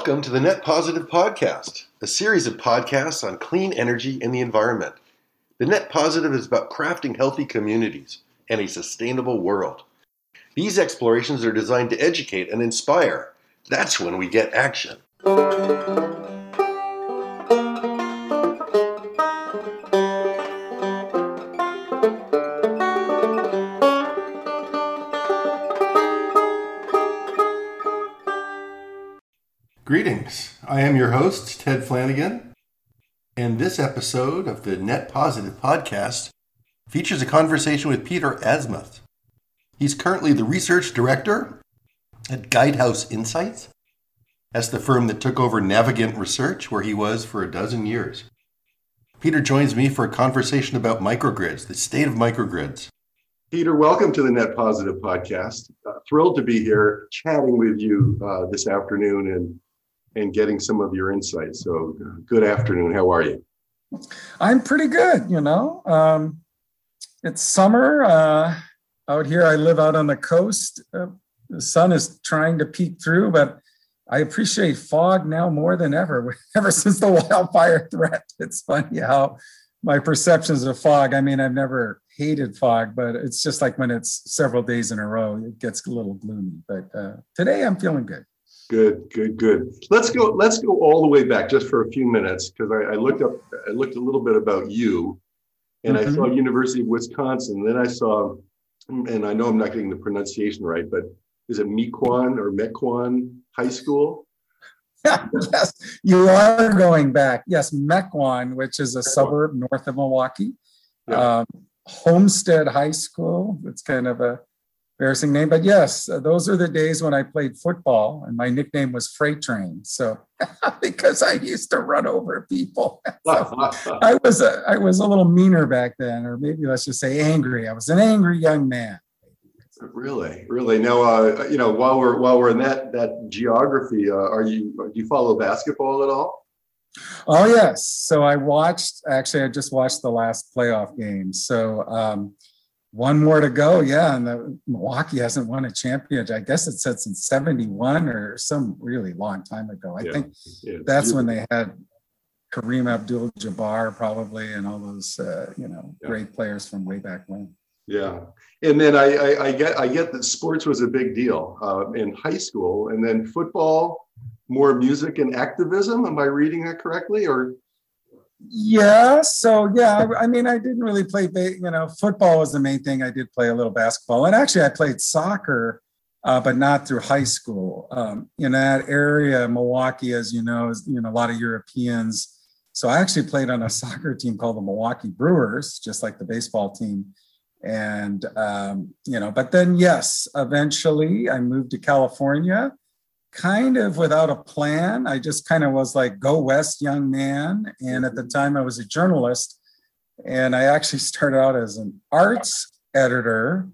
Welcome to the Net Positive Podcast, a series of podcasts on clean energy and the environment. The Net Positive is about crafting healthy communities and a sustainable world. These explorations are designed to educate and inspire. That's when we get action. Greetings. I am your host, Ted Flanagan, and this episode of the Net Positive Podcast features a conversation with Peter Asmuth. He's currently the research director at Guidehouse Insights. That's the firm that took over Navigant Research, where he was for a dozen years. Peter joins me for a conversation about microgrids, the state of microgrids. Peter, welcome to the Net Positive Podcast. Thrilled to be here chatting with you this afternoon and getting some of your insights. So good afternoon. How are you? I'm pretty good, It's summer out here. I live out on the coast. The sun is trying to peek through, but I appreciate fog now more than ever. Ever since the wildfire threat, it's funny how my perceptions of fog, I've never hated fog, but it's just like when it's several days in a row, it gets a little gloomy. But today I'm feeling good. Good. Let's go all the way back just for a few minutes, because I looked a little bit about you, and I saw University of Wisconsin. Then I saw, and I know I'm not getting the pronunciation right, but is it Mequon High School? Yes, you are going back. Yes, Mequon, which is a suburb north of Milwaukee. Yeah. Homestead High School. It's kind of a embarrassing name, but yes, those are the days when I played football, and my nickname was Freight Train. So because I used to run over people, so I was a little meaner back then, or maybe let's just say angry. I was an angry young man. Really. Now, while we're in that geography, do you follow basketball at all? Oh yes. So I just watched the last playoff game. So. One more to go, yeah, and Milwaukee hasn't won a championship. I guess it said since 71 or some really long time ago. I think that's when they had Kareem Abdul-Jabbar probably, and all those great players from way back when. Yeah, and then I get that sports was a big deal in high school, and then football, more music and activism. Am I reading that correctly, or? Yeah. So, I didn't really play, football was the main thing. I did play a little basketball, and actually I played soccer, but not through high school. In that area, Milwaukee, as you know, is, a lot of Europeans. So I actually played on a soccer team called the Milwaukee Brewers, just like the baseball team. And, but then, yes, eventually I moved to California, kind of without a plan. I just kind of was like, go west, young man. And at the time I was a journalist, and I actually started out as an arts editor.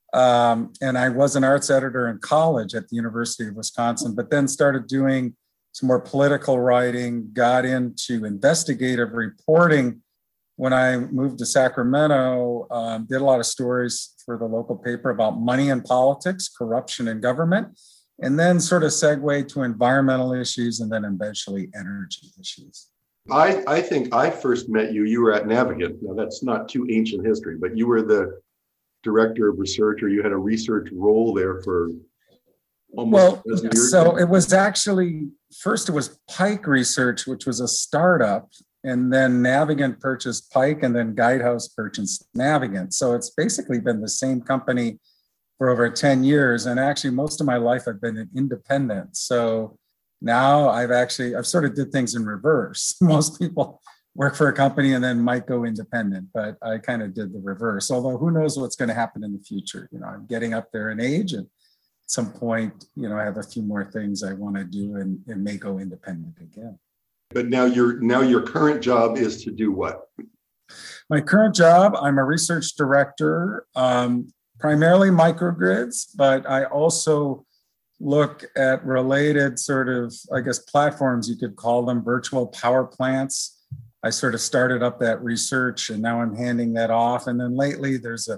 And I was an arts editor in college at the University of Wisconsin, but then started doing some more political writing, got into investigative reporting when I moved to Sacramento, did a lot of stories for the local paper about money and politics, corruption in government, and then sort of segue to environmental issues, and then eventually energy issues. I think I first met you. You were at Navigant. Now, that's not too ancient history, but you were the director of research, or you had a research role there for almost a dozen years. So it was actually, first it was Pike Research, which was a startup, and then Navigant purchased Pike, and then Guidehouse purchased Navigant. So it's basically been the same company for over 10 years. And actually most of my life I've been an independent. So now I've sort of did things in reverse. Most people work for a company and then might go independent, but I kind of did the reverse. Although who knows what's going to happen in the future. I'm getting up there in age, and at some point, I have a few more things I want to do and may go independent again. But now your current job is to do what? My current job, I'm a research director, primarily microgrids, but I also look at related sort of, platforms, you could call them, virtual power plants. I sort of started up that research, and now I'm handing that off. And then lately there's a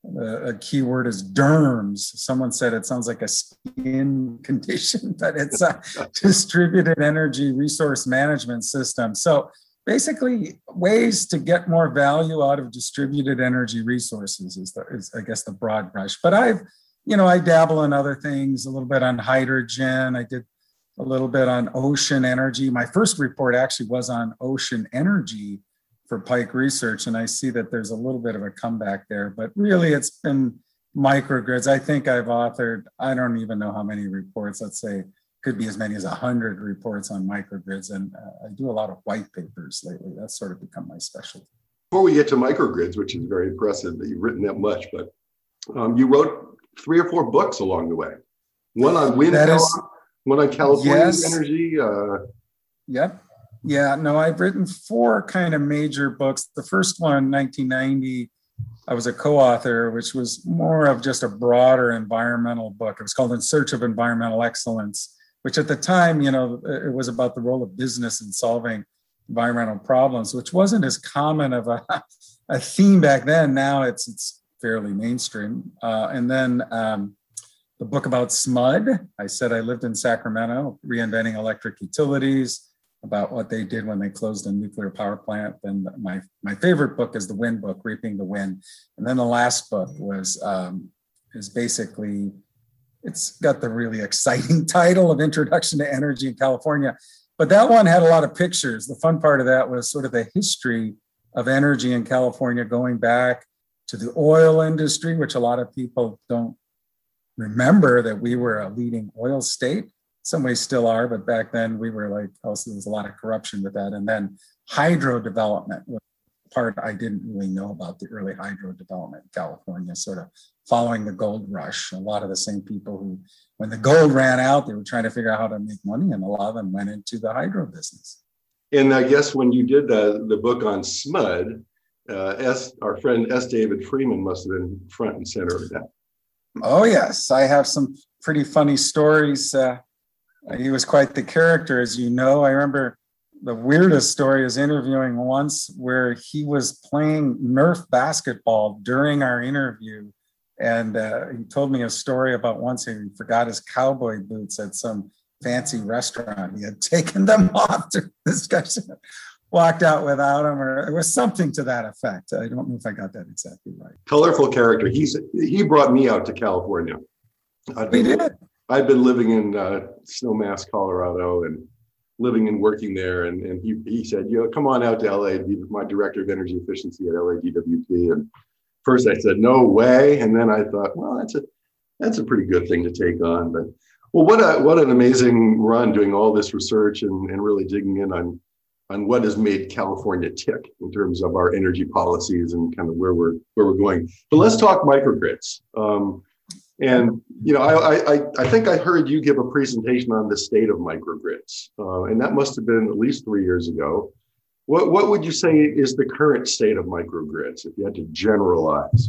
a key word is DERMS. Someone said it sounds like a skin condition, but it's a distributed energy resource management system. So basically, ways to get more value out of distributed energy resources is I guess the broad brush. But I dabble in other things, a little bit on hydrogen. I did a little bit on ocean energy. My first report actually was on ocean energy for Pike Research, and I see that there's a little bit of a comeback there, but really it's been microgrids. I think I've authored, I don't even know how many reports, let's say could be as many as 100 reports on microgrids, and I do a lot of white papers lately. That's sort of become my specialty. Before we get to microgrids, which is very impressive that you've written that much, but you wrote 3 or 4 books along the way. One on wind power, one on California energy. Yep. Yeah, no, I've written 4 kind of major books. The first one, 1990, I was a co-author, which was more of just a broader environmental book. It was called In Search of Environmental Excellence, which at the time, it was about the role of business in solving environmental problems, which wasn't as common of a theme back then. Now it's fairly mainstream. And then the book about SMUD. I said I lived in Sacramento, reinventing electric utilities, about what they did when they closed a nuclear power plant. And my favorite book is the Wind book, Reaping the Wind. And then the last book is basically, it's got the really exciting title of Introduction to Energy in California. But that one had a lot of pictures. The fun part of that was sort of the history of energy in California, going back to the oil industry, which a lot of people don't remember that we were a leading oil state. Some ways still are, but back then we were like, also there was a lot of corruption with that. And then hydro development was the part I didn't really know about, the early hydro development in California, sort of following the gold rush. A lot of the same people who, when the gold ran out, they were trying to figure out how to make money, and a lot of them went into the hydro business. And I guess when you did the book on SMUD, our friend S. David Freeman must have been front and center of that. Oh, yes. I have some pretty funny stories. He was quite the character, as you know. I remember the weirdest story is interviewing once where he was playing Nerf basketball during our interview. And he told me a story about once he forgot his cowboy boots at some fancy restaurant. He had taken them off to discussion, walked out without them, or it was something to that effect. I don't know if I got that exactly right. Colorful character. He brought me out to California. We did. I'd been living in Snowmass, Colorado, and living and working there. And he said, come on out to LA, be my director of energy efficiency at LADWP. And first I said, no way. And then I thought, well, that's a pretty good thing to take on. But well, what an amazing run doing all this research and really digging in on what has made California tick in terms of our energy policies and kind of where we're going. But let's talk microgrids. And I think I heard you give a presentation on the state of microgrids, and that must have been at least 3 years ago. What would you say is the current state of microgrids, if you had to generalize?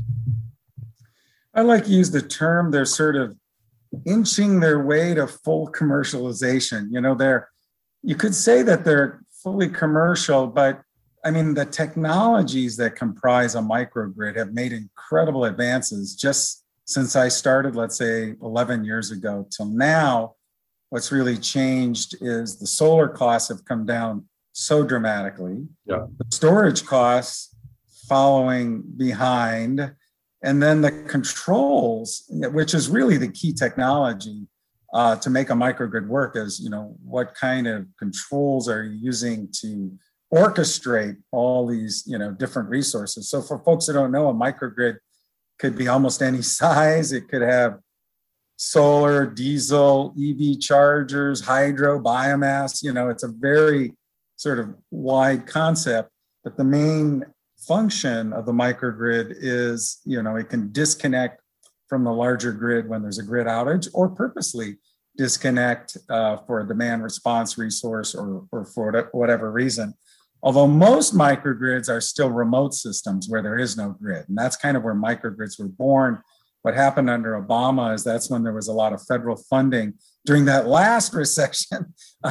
I like to use the term they're sort of inching their way to full commercialization. You could say that they're fully commercial, but I mean, the technologies that comprise a microgrid have made incredible advances just since I started, let's say 11 years ago till now. What's really changed is the solar costs have come down so dramatically. Yeah. The storage costs following behind, and then the controls, which is really the key technology to make a microgrid work, is what kind of controls are you using to orchestrate all these different resources. So for folks that don't know, a microgrid could be almost any size. It could have solar, diesel, EV chargers, hydro, biomass. It's a very sort of wide concept, but the main function of the microgrid is, it can disconnect from the larger grid when there's a grid outage, or purposely disconnect for a demand response resource or for whatever reason. Although most microgrids are still remote systems where there is no grid. And that's kind of where microgrids were born. What happened under Obama is that's when there was a lot of federal funding during that last recession.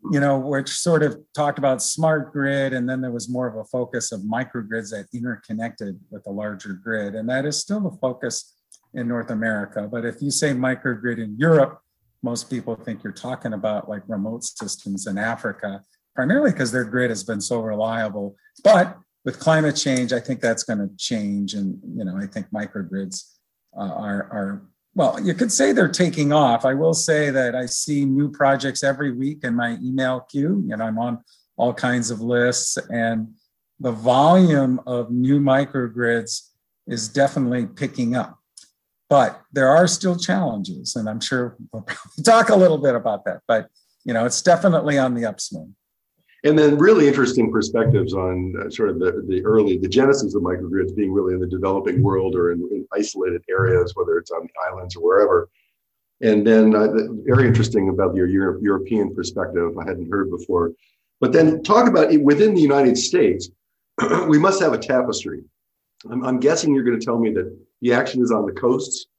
which sort of talked about smart grid, and then there was more of a focus of microgrids that interconnected with the larger grid. And that is still the focus in North America. But if you say microgrid in Europe, most people think you're talking about like remote systems in Africa, primarily because their grid has been so reliable. But with climate change, I think that's going to change. And, I think microgrids are, well, you could say they're taking off. I will say that I see new projects every week in my email queue. I'm on all kinds of lists, and the volume of new microgrids is definitely picking up. But there are still challenges, and I'm sure we'll probably talk a little bit about that. But, it's definitely on the upswing. And then really interesting perspectives on sort of the genesis of microgrids being really in the developing world or in isolated areas, whether it's on the islands or wherever. And then very interesting about your European perspective, I hadn't heard before. But then talk about it within the United States, we must have a tapestry. I'm guessing you're going to tell me that the action is on the coasts.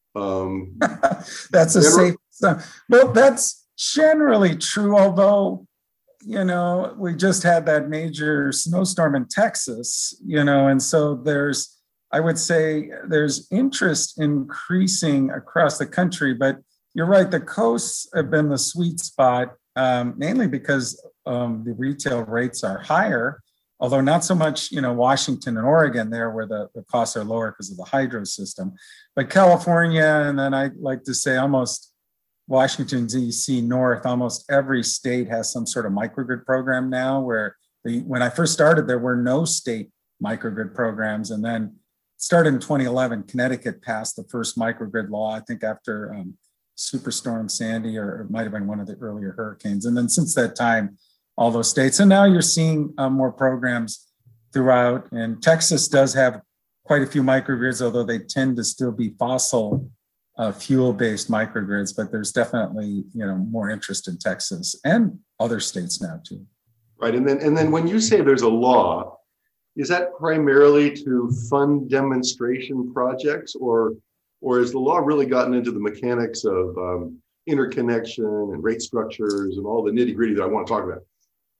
That's a safe. Well, that's generally true, although we just had that major snowstorm in Texas, and so I would say there's interest increasing across the country, but you're right, the coasts have been the sweet spot, mainly because the retail rates are higher, although not so much, Washington and Oregon there where the costs are lower because of the hydro system, but California, and then I like to say almost Washington, D.C. north, almost every state has some sort of microgrid program now, where when I first started, there were no state microgrid programs. And then started in 2011, Connecticut passed the first microgrid law, I think after Superstorm Sandy, or it might have been one of the earlier hurricanes. And then since that time, all those states. And now you're seeing more programs throughout. And Texas does have quite a few microgrids, although they tend to still be fossil fuel-based microgrids, but there's definitely more interest in Texas and other states now too. Right, and then when you say there's a law, is that primarily to fund demonstration projects, or has the law really gotten into the mechanics of interconnection and rate structures and all the nitty-gritty that I want to talk about?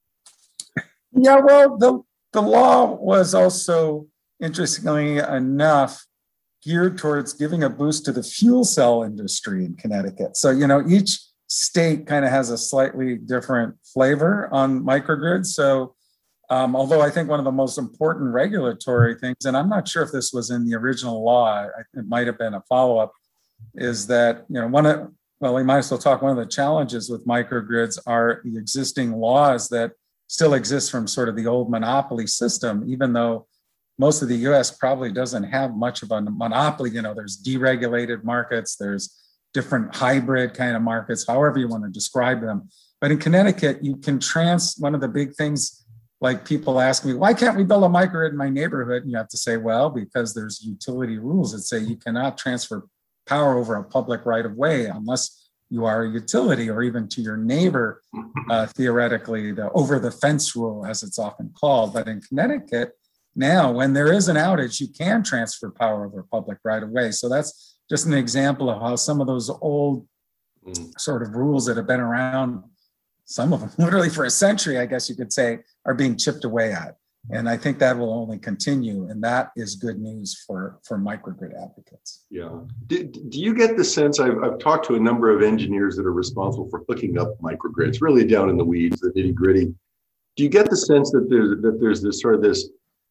Yeah, well, the law was also, interestingly enough, geared towards giving a boost to the fuel cell industry in Connecticut. So, each state kind of has a slightly different flavor on microgrids. So, although I think one of the most important regulatory things, and I'm not sure if this was in the original law, it might have been a follow-up, is that, we might as well talk, one of the challenges with microgrids are the existing laws that still exist from sort of the old monopoly system, even though most of the US probably doesn't have much of a monopoly. There's deregulated markets, there's different hybrid kind of markets, however you want to describe them. But in Connecticut, you can one of the big things, like people ask me, why can't we build a microgrid in my neighborhood? And you have to say, well, because there's utility rules that say you cannot transfer power over a public right of way unless you are a utility, or even to your neighbor, theoretically, the over the fence rule, as it's often called. But in Connecticut, now, when there is an outage, you can transfer power over public right of way. So that's just an example of how some of those old sort of rules that have been around, some of them literally for a century, I guess you could say, are being chipped away at. And I think that will only continue. And that is good news for microgrid advocates. Yeah. Do you get the sense, I've talked to a number of engineers that are responsible for hooking up microgrids, really down in the weeds, the nitty gritty. Do you get the sense that there's this sort of this,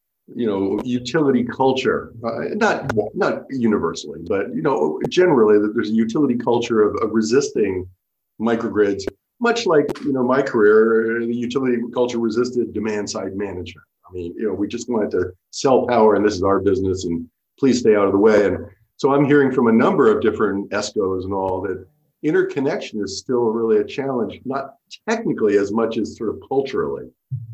utility culture, not universally, but, generally that there's a utility culture of resisting microgrids, much like, my career, the utility culture resisted demand side management. I mean, we just wanted to sell power and this is our business and please stay out of the way. And so I'm hearing from a number of different ESCOs and all that interconnection is still really a challenge, not technically as much as sort of culturally.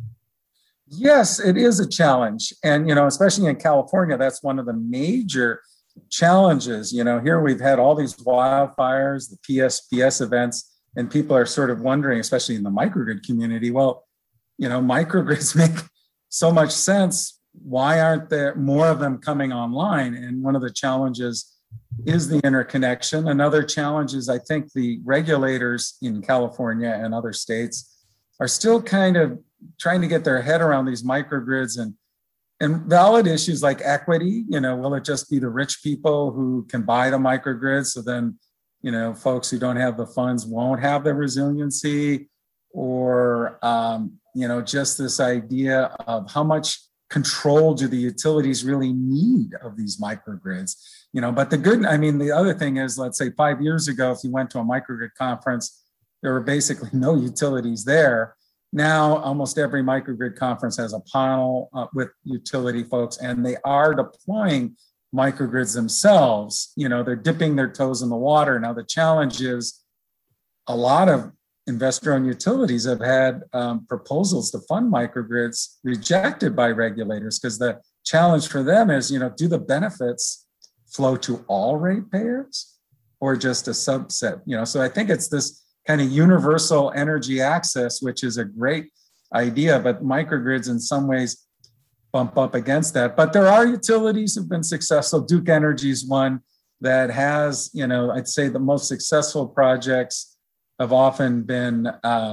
Yes, it is a challenge. And, especially in California, that's one of the major challenges. Here we've had all these wildfires, the PSPS events, and people are sort of wondering, especially in the microgrid community, well, microgrids make so much sense. Why aren't there more of them coming online? And one of the challenges is the interconnection. Another challenge is, I think, the regulators in California and other states are still kind of trying to get their head around these microgrids and valid issues like equity. Will it just be the rich people who can buy the microgrids? So then, folks who don't have the funds won't have the resiliency, or, just this idea of how much control do the utilities really need of these microgrids? But the other thing is, let's say 5 years ago, if you went to a microgrid conference, there were basically no utilities there. Now, almost every microgrid conference has a panel with utility folks, and they are deploying microgrids themselves. They're dipping their toes in the water. Now, the challenge is a lot of investor-owned utilities have had proposals to fund microgrids rejected by regulators, because the challenge for them is, do the benefits flow to all ratepayers or just a subset? So I think it's this kind of universal energy access, which is a great idea, but microgrids in some ways bump up against that. But there are utilities who've been successful. Duke Energy is one that has, I'd say the most successful projects have often been,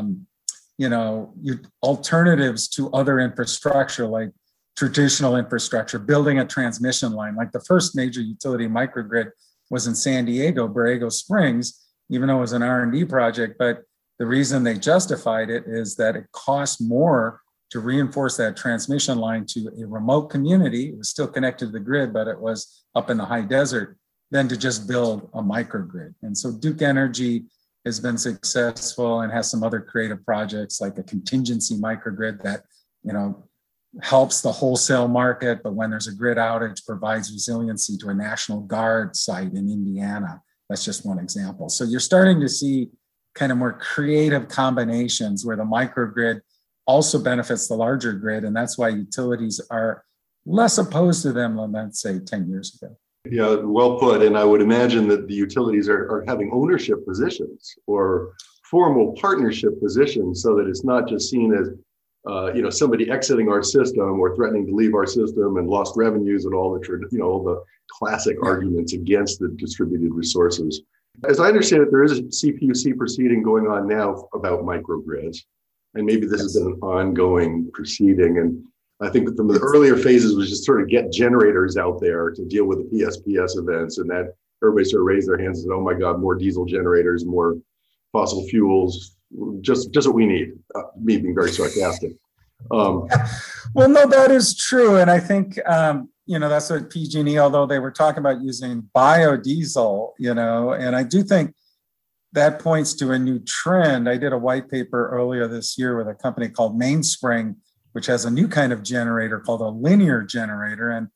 alternatives to other infrastructure, like traditional infrastructure, building a transmission line. Like the first major utility microgrid was in San Diego, Borrego Springs, even though it was an R&D project. But the reason they justified it is that it cost more to reinforce that transmission line to a remote community. It was still connected to the grid, but it was up in the high desert, than to just build a microgrid. And so Duke Energy has been successful and has some other creative projects like a contingency microgrid that, helps the wholesale market, but when there's a grid outage, provides resiliency to a National Guard site in Indiana. That's just one example. So you're starting to see kind of more creative combinations where the microgrid also benefits the larger grid. And that's why utilities are less opposed to them than, let's say, 10 years ago. Yeah, well put. And I would imagine that the utilities are having ownership positions or formal partnership positions, so that it's not just seen as somebody exiting our system or threatening to leave our system and lost revenues and all the classic arguments against the distributed resources. As I understand it, there is a CPUC proceeding going on now about microgrids, and maybe this has been an ongoing proceeding. And I think that some of the earlier phases was just sort of get generators out there to deal with the PSPS events, and that everybody sort of raised their hands and said, "Oh my God, more diesel generators, more fossil fuels, just what we need." Me being very sarcastic. Well, no, that is true, and I think that's what PG&E, although they were talking about using biodiesel, and I do think that points to a new trend. I did a white paper earlier this year with a company called Mainspring, which has a new kind of generator called a linear generator. And,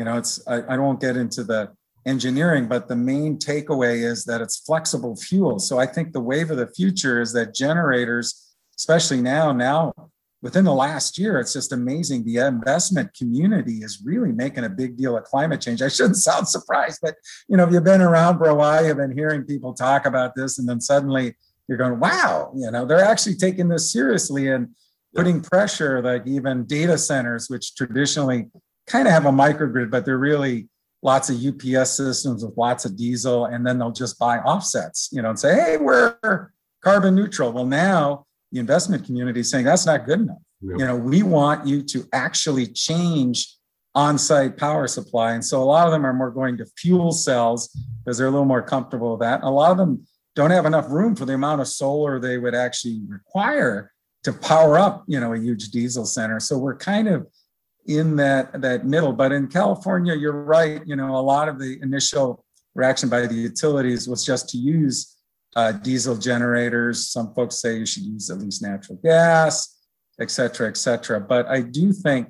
I won't get into the engineering, but the main takeaway is that it's flexible fuel. So I think the wave of the future is that generators, especially now within the last year, it's just amazing. The investment community is really making a big deal of climate change. I shouldn't sound surprised, but, if you've been around for a while, you've been hearing people talk about this, and then suddenly you're going, wow, they're actually taking this seriously and putting pressure, like even data centers, which traditionally kind of have a microgrid, but they're really lots of UPS systems with lots of diesel, and then they'll just buy offsets, and say, hey, we're carbon neutral. Well, now the investment community is saying that's not good enough. Yeah. We want you to actually change on-site power supply. And so a lot of them are more going to fuel cells because they're a little more comfortable with that. A lot of them don't have enough room for the amount of solar they would actually require to power up, a huge diesel center. So we're kind of in that middle. But in California, you're right. A lot of the initial reaction by the utilities was just to use diesel generators. Some folks say you should use at least natural gas, et cetera, et cetera. But I do think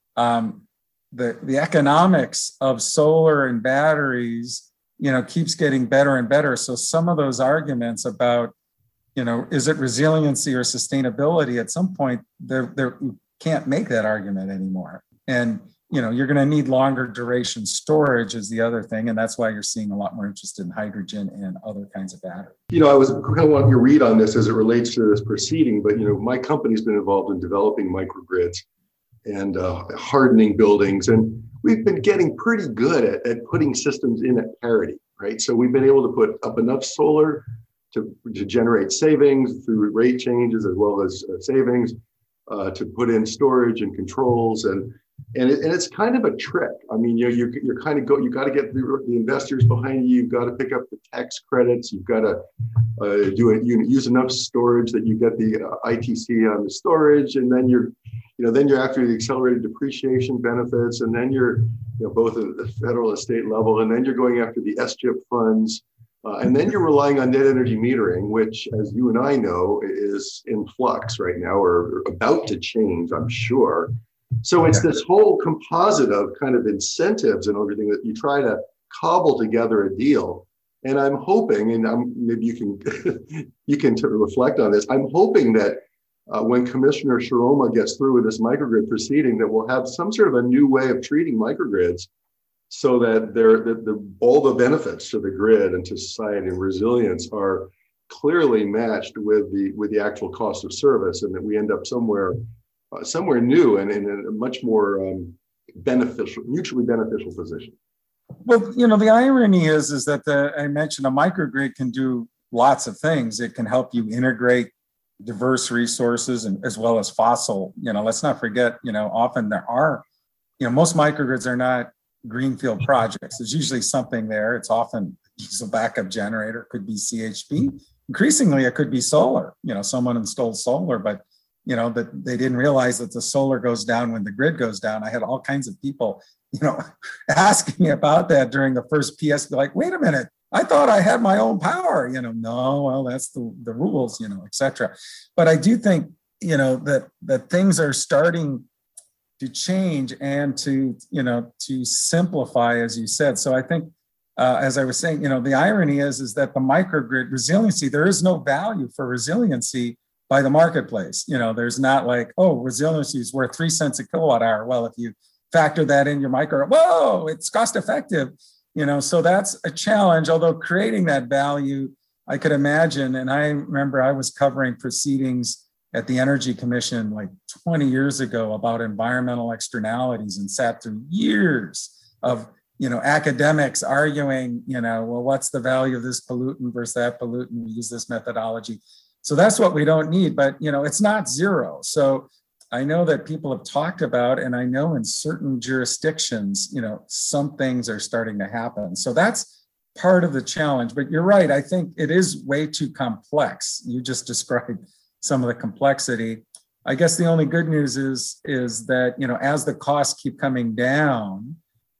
the economics of solar and batteries, keeps getting better and better. So some of those arguments about, is it resiliency or sustainability? At some point, you can't make that argument anymore. And, you're going to need longer duration storage is the other thing. And that's why you're seeing a lot more interest in hydrogen and other kinds of batteries. I was kind of wanting your read on this as it relates to this proceeding, but, my company's been involved in developing microgrids and hardening buildings. And we've been getting pretty good at putting systems in at parity, right? So we've been able to put up enough solar to generate savings through rate changes as well as savings, to put in storage and controls, and it's kind of a trick. I mean, you're kind of you got to get the investors behind you. You've got to pick up the tax credits. You've got to use enough storage that you get the ITC on the storage, and then you're after the accelerated depreciation benefits, and then you're both at the federal and state level, and then you're going after the SGIP funds. And then you're relying on net energy metering, which, as you and I know, is in flux right now, or about to change, I'm sure. So it's this whole composite of kind of incentives and everything that you try to cobble together a deal. And I'm hoping, and maybe you can reflect on this. I'm hoping that when Commissioner Shiroma gets through with this microgrid proceeding, that we'll have some sort of a new way of treating microgrids, so that all the benefits to the grid and to society and resilience are clearly matched with the actual cost of service, and that we end up somewhere new and in a much more mutually beneficial position. Well, the irony is that I mentioned a microgrid can do lots of things. It can help you integrate diverse resources and as well as fossil. Let's not forget. Often there are. Most microgrids are not greenfield projects. There's usually something there. It's often diesel backup generator, could be CHP. Increasingly, it could be solar. Someone installed solar, but that they didn't realize that the solar goes down when the grid goes down. I had all kinds of people, asking me about that during the first PS. Like, wait a minute, I thought I had my own power. No, well, that's the rules, etc. But I do think, that things are starting to change and to simplify, as you said. So I think, as I was saying, the irony is that the microgrid resiliency, there is no value for resiliency by the marketplace. There's not like, oh, resiliency is worth 3 cents a kilowatt hour. Well, if you factor that in your micro, whoa, it's cost effective. So that's a challenge. Although creating that value, I could imagine, and I remember I was covering proceedings at the Energy Commission like 20 years ago about environmental externalities, and sat through years of academics arguing, well, what's the value of this pollutant versus that pollutant? We use this methodology. So that's what we don't need, but it's not zero. So I know that people have talked about, and I know in certain jurisdictions, some things are starting to happen. So that's part of the challenge. But you're right. I think it is way too complex. You just described some of the complexity. I guess the only good news is that, as the costs keep coming down,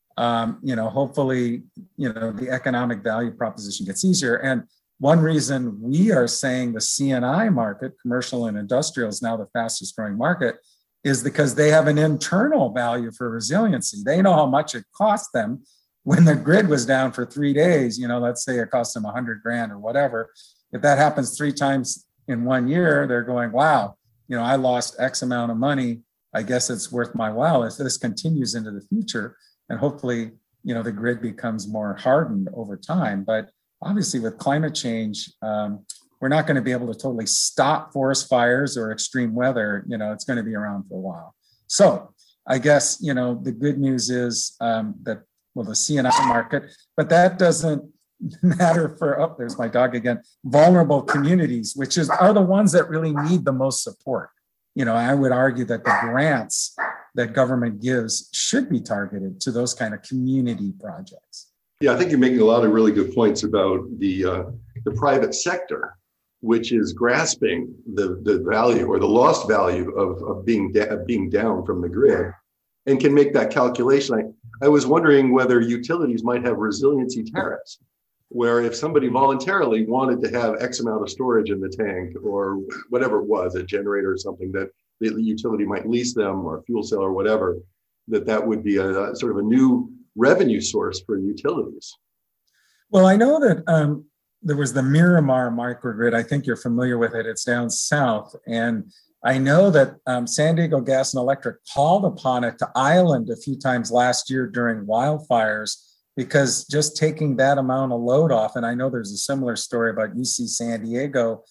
hopefully, the economic value proposition gets easier. And one reason we are saying the C&I market, commercial and industrial, is now the fastest growing market is because they have an internal value for resiliency. They know how much it cost them when the grid was down for 3 days. Let's say it cost them $100,000 or whatever. If that happens 3 times in 1 year, they're going, wow, I lost X amount of money. I guess it's worth my while if this continues into the future. And hopefully, the grid becomes more hardened over time. But obviously with climate change, we're not going to be able to totally stop forest fires or extreme weather. It's going to be around for a while. So I guess, the good news is that, the C&I market, but that doesn't matter for, there's my dog again, vulnerable communities, which are the ones that really need the most support. I would argue that the grants that government gives should be targeted to those kind of community projects. Yeah, I think you're making a lot of really good points about the private sector, which is grasping the value or the lost value of being down from the grid, and can make that calculation. I was wondering whether utilities might have resiliency tariffs, where if somebody voluntarily wanted to have X amount of storage in the tank or whatever it was, a generator or something, that the utility might lease them, or a fuel cell or whatever, that would be a sort of a new revenue source for utilities. Well, I know that there was the Miramar microgrid. I think you're familiar with it. It's down south. And I know that San Diego Gas and Electric called upon it to island a few times last year during wildfires, because just taking that amount of load off, and I know there's a similar story about UC San Diego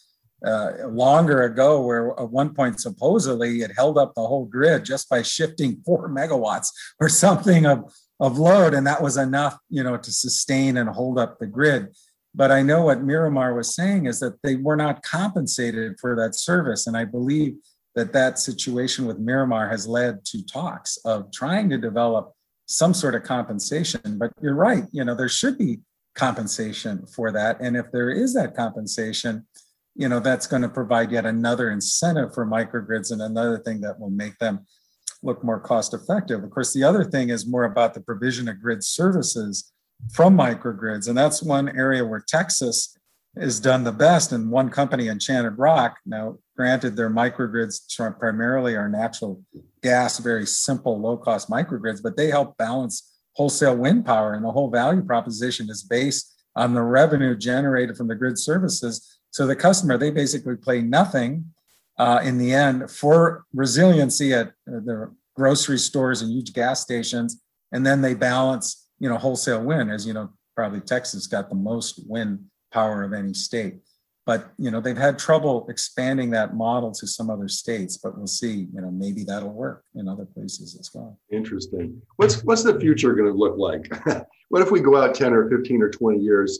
longer ago, where at one point supposedly it held up the whole grid just by shifting 4 megawatts or something of load, and that was enough, to sustain and hold up the grid. But I know what Miramar was saying is that they were not compensated for that service. And I believe that situation with Miramar has led to talks of trying to develop some sort of compensation. But you're right, there should be compensation for that. And if there is that compensation, that's going to provide yet another incentive for microgrids and another thing that will make them look more cost effective. Of course, the other thing is more about the provision of grid services from microgrids. And that's one area where Texas has done the best. And one company, Enchanted Rock, now granted their microgrids primarily are natural gas, very simple, low-cost microgrids, but they help balance wholesale wind power. And the whole value proposition is based on the revenue generated from the grid services. So the customer, they basically pay nothing in the end for resiliency at the grocery stores and huge gas stations. And then they balance, wholesale wind. As you know, probably Texas got the most wind power of any state. But, they've had trouble expanding that model to some other states, but we'll see, maybe that'll work in other places as well. Interesting. What's the future going to look like? What if we go out 10 or 15 or 20 years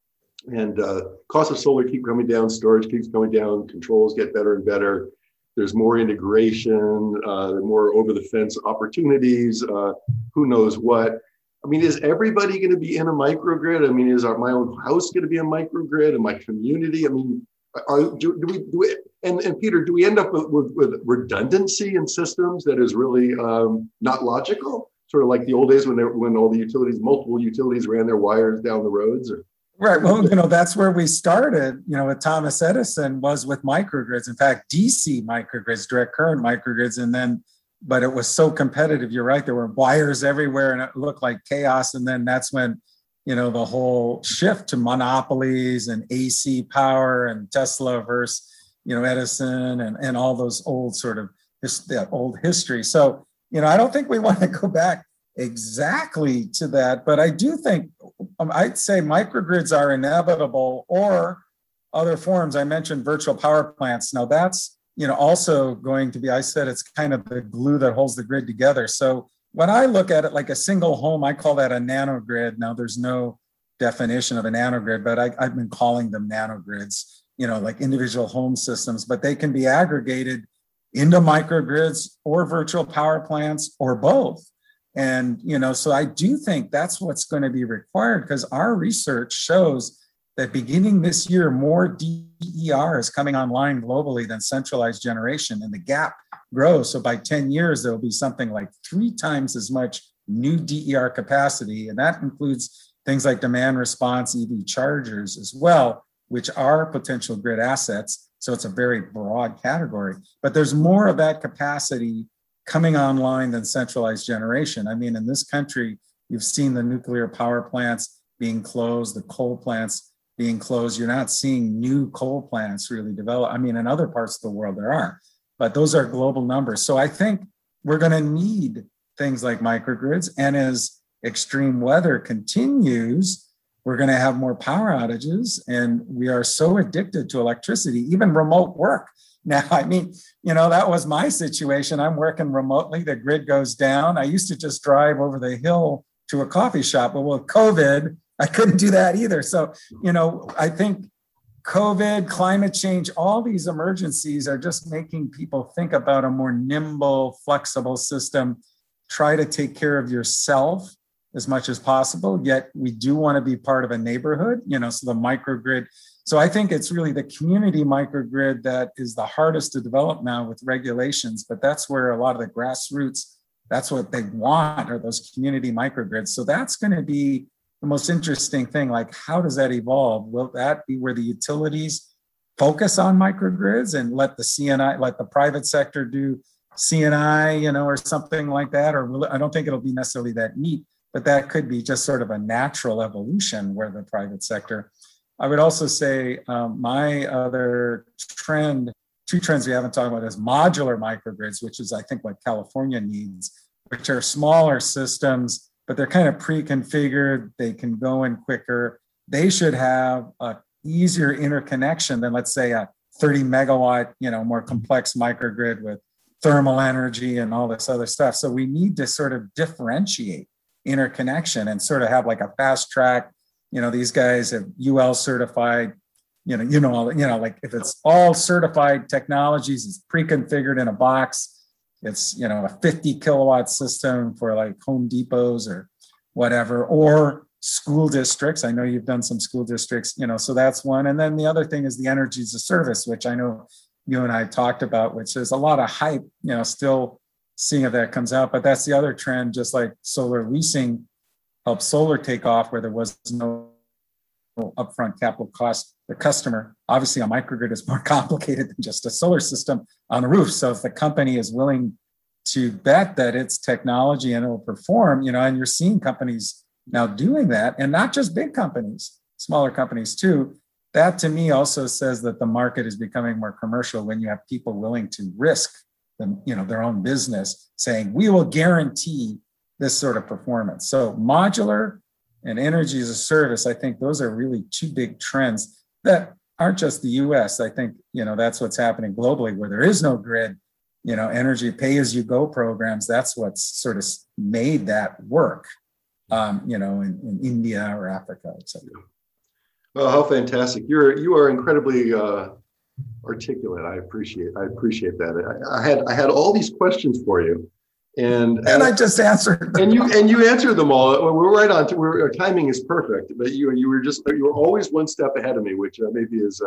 and cost of solar keep coming down, storage keeps coming down, controls get better and better. There's more integration, more over the fence opportunities, who knows what. I mean, is everybody going to be in a microgrid? I mean, is my own house going to be a microgrid in my community? I mean, do we and Peter, do we end up with redundancy in systems that is really not logical? Sort of like the old days when all the multiple utilities ran their wires down the roads? Right. Well, that's where we started, with Thomas Edison was with microgrids. In fact, DC microgrids, direct current microgrids, but it was so competitive. You're right. There were wires everywhere and it looked like chaos. And then that's when, the whole shift to monopolies and AC power and Tesla versus, Edison and all those old that old history. So, I don't think we want to go back exactly to that, but I do think I'd say microgrids are inevitable or other forms. I mentioned virtual power plants. Now that's, also going to be, I said it's kind of the glue that holds the grid together. So when I look at it like a single home, I call that a nanogrid. Now there's no definition of a nanogrid, but I've been calling them nanogrids, like individual home systems, but they can be aggregated into microgrids or virtual power plants or both. And, so I do think that's what's going to be required because our research shows that beginning this year, more DER is coming online globally than centralized generation, and the gap grows. So by 10 years, there will be something like 3 times as much new DER capacity. And that includes things like demand response EV chargers as well, which are potential grid assets. So it's a very broad category. But there's more of that capacity coming online than centralized generation. I mean, in this country, you've seen the nuclear power plants being closed, the coal plants being closed. You're not seeing new coal plants really develop. I mean, in other parts of the world there are, but those are global numbers. So I think we're going to need things like microgrids. And as extreme weather continues, we're going to have more power outages. And we are so addicted to electricity, even remote work. Now, I mean, that was my situation. I'm working remotely. The grid goes down. I used to just drive over the hill to a coffee shop, but with COVID, I couldn't do that either. So, I think COVID, climate change, all these emergencies are just making people think about a more nimble, flexible system. Try to take care of yourself as much as possible, yet we do want to be part of a neighborhood, so the microgrid. So I think it's really the community microgrid that is the hardest to develop now with regulations, but that's where a lot of the grassroots, that's what they want, are those community microgrids. So that's going to be the most interesting thing. Like, how does that evolve? Will that be where the utilities focus on microgrids and let the CNI, let the private sector do CNI, or something like that? Or I don't think it'll be necessarily that neat, but that could be just sort of a natural evolution where the private sector. I would also say my other trend, 2 trends we haven't talked about, is modular microgrids, which is I think what California needs, which are smaller systems, but they're kind of pre-configured. They can go in quicker. They should have a easier interconnection than, let's say, a 30 megawatt, more complex microgrid with thermal energy and all this other stuff. So we need to sort of differentiate interconnection and sort of have like a fast track these guys have UL certified, like if it's all certified technologies, it's pre-configured in a box. It's, a 50 kilowatt system for like Home Depots or whatever, or school districts. I know you've done some school districts, so that's one. And then the other thing is the energy as a service, which I know you and I talked about, which is a lot of hype, still seeing if that comes out. But that's the other trend, just like solar leasing helped solar take off where there was no upfront capital cost. The customer, obviously a microgrid is more complicated than just a solar system on the roof. So if the company is willing to bet that it's technology and it will perform, and you're seeing companies now doing that, and not just big companies, smaller companies too. That to me also says that the market is becoming more commercial when you have people willing to risk their own business, saying we will guarantee this sort of performance. So modular and energy as a service, I think those are really two big trends that aren't just the US. I think, that's what's happening globally where there is no grid, energy pay-as-you-go programs. That's what's sort of made that work, in India or Africa, et cetera. Well, how fantastic. You are incredibly articulate. I appreciate that. I had all these questions for you. And I just answered them. And you answered them all. We're right on. Our timing is perfect. But you were always one step ahead of me, which maybe is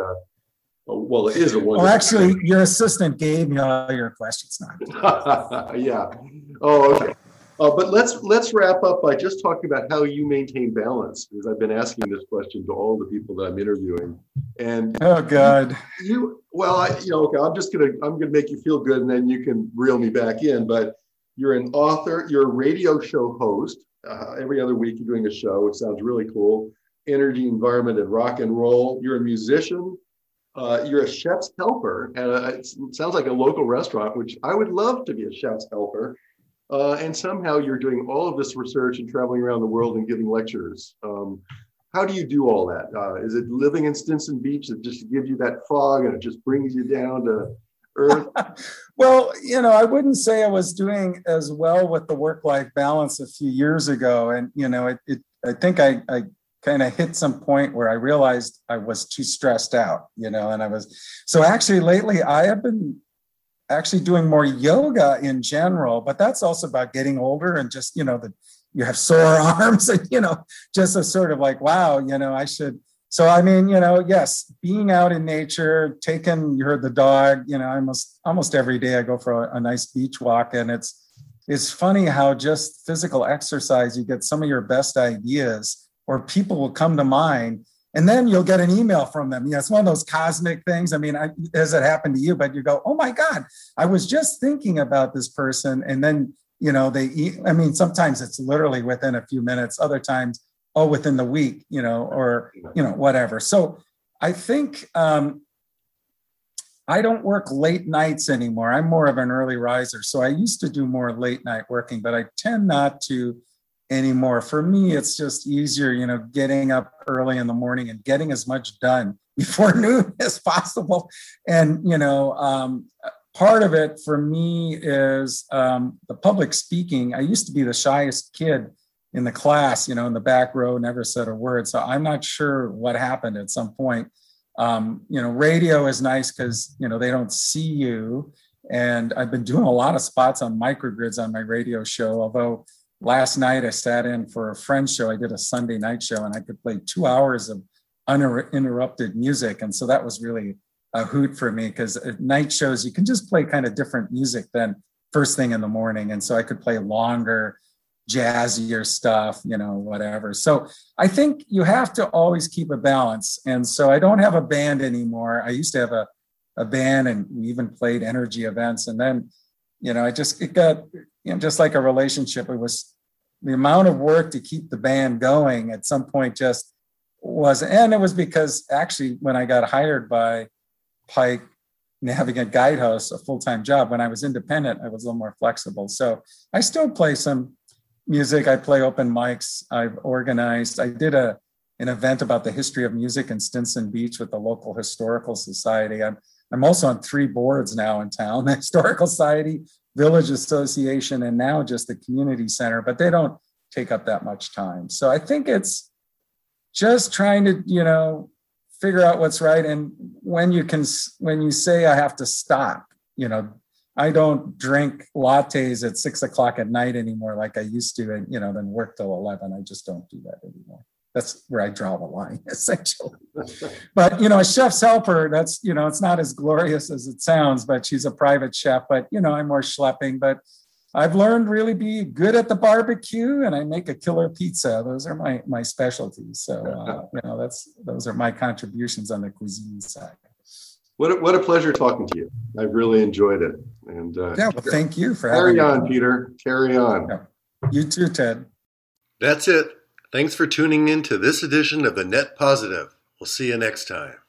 it is a wonderful. Well, actually, your assistant gave me all your questions now. Yeah. Oh, okay. But let's wrap up by just talking about how you maintain balance, because I've been asking this question to all the people that I'm interviewing. And oh God, okay. I'm gonna make you feel good, and then you can reel me back in. But you're an author, you're a radio show host. Every other week you're doing a show. It sounds really cool. Energy, environment, and rock and roll. You're a musician. You're a chef's helper, and it sounds like a local restaurant, which I would love to be a chef's helper. And somehow you're doing all of this research and traveling around the world and giving lectures. How do you do all that? Is it living in Stinson Beach that just gives you that fog and it just brings you down to earth? Well, I wouldn't say I was doing as well with the work-life balance a few years ago. And, I think I kind of hit some point where I realized I was too stressed out, so actually lately I have been actually doing more yoga in general, but that's also about getting older and just, that you have sore arms and, just a sort of like, wow, I should. So, yes, being out in nature, you heard the dog, almost every day I go for a nice beach walk. And it's funny how just physical exercise, you get some of your best ideas or people will come to mind. And then you'll get an email from them. It's one of those cosmic things. Has it happened to you? But you go, oh my God, I was just thinking about this person. And then, sometimes it's literally within a few minutes, other times, within the week, or, whatever. So I think I don't work late nights anymore. I'm more of an early riser. So I used to do more late night working, but I tend not to anymore. For me, it's just easier, getting up early in the morning and getting as much done before noon as possible. And, part of it for me is the public speaking. I used to be the shyest kid in the class, in the back row, never said a word. So I'm not sure what happened at some point. Radio is nice because, they don't see you. And I've been doing a lot of spots on microgrids on my radio show, although last night I sat in for a friend's show. I did a Sunday night show and I could play 2 hours of uninterrupted music. And so that was really a hoot for me because at night shows, you can just play kind of different music than first thing in the morning. And so I could play longer, jazzier stuff, whatever. So I think you have to always keep a balance. And so I don't have a band anymore. I used to have a band and we even played energy events. And then, it got, just like a relationship, it was the amount of work to keep the band going at some point just was, and it was because actually when I got hired by Pike having a guidehouse, a full-time job, when I was independent, I was a little more flexible. So I still play some music. I play open mics. I've organized. I did an event about the history of music in Stinson Beach with the local historical society. I'm also on 3 boards now in town: the Historical Society, Village Association, and now just the community center. But they don't take up that much time. So I think it's just trying to, figure out what's right. And when you say I have to stop, I don't drink lattes at 6 o'clock at night anymore like I used to, and then work till 11. I just don't do that anymore. That's where I draw the line, essentially. But a chef's helper, that's it's not as glorious as it sounds, but she's a private chef. But I'm more schlepping. But I've learned really be good at the barbecue, and I make a killer pizza. Those are my specialties. So those are my contributions on the cuisine side. What a pleasure talking to you. I've really enjoyed it. And thank you for having me. Carry on, Peter. Carry on. Yeah. You too, Ted. That's it. Thanks for tuning in to this edition of the Net Positive. We'll see you next time.